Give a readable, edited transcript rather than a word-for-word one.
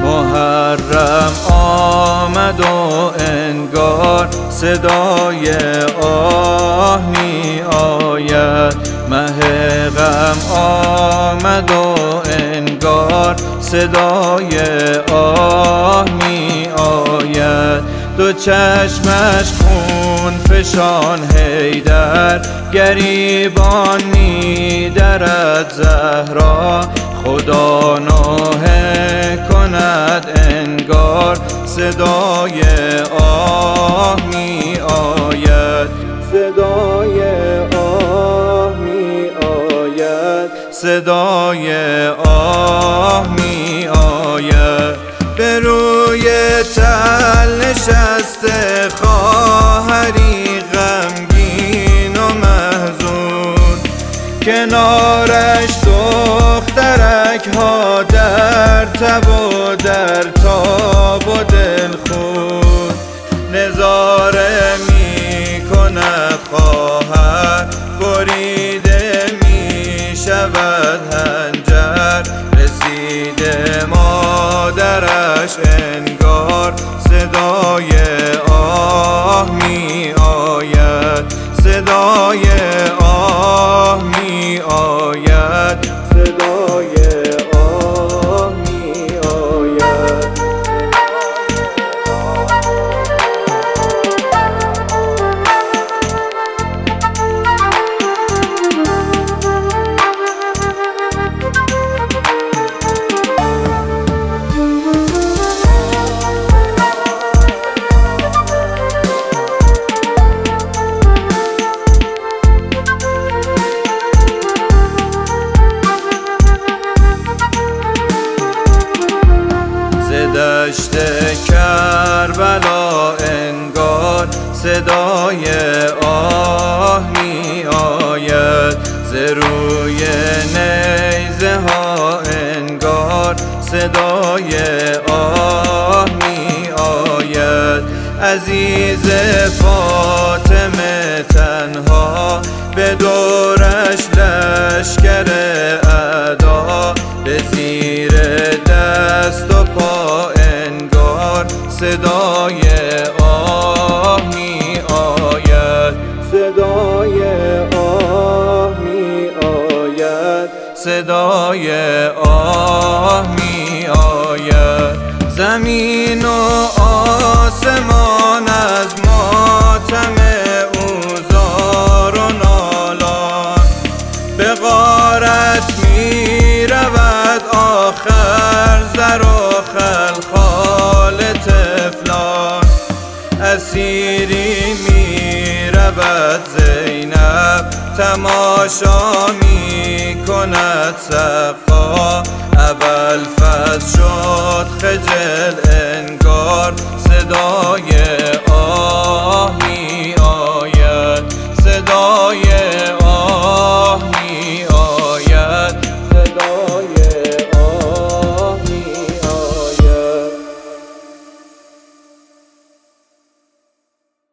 محرم آمد و انگار صدای آه می آید. مه غم آمد و انگار صدای آه می آید. دو چشمش خون فشان حیدر، گریبان می درد زهرا. خدا نوحه کند انگار صدای آه می آید. صدای آه می آید. صدای آه می آید. به روی تل نشسته خواهری غمگین و محزون، کنارش دخترک ها در تب و در تاب و دلخون. نظاره می کند خواهر، بریده می شود حنجر. رسیده مادرش انگار صدای آه می آید. صدای آه می آید. صدای آه می آید. دشت کربلا انگار صدای آه می آید. ز روی نیزه ها انگار صدای آه می آید. عزیز فاطمه تنها به دورش لشکر اعدا، به زیر دست و پا انگار صدای آه می آید. صدای آه می آید. صدای آه می آید. زمین و آسمان از ماتم او زار و نالان، به غارت می رود آخر زر و خلخال طفلان. اسیری می رود زینب، تماشا می کند صفا. ابوالفضل شد خجل انگار صدای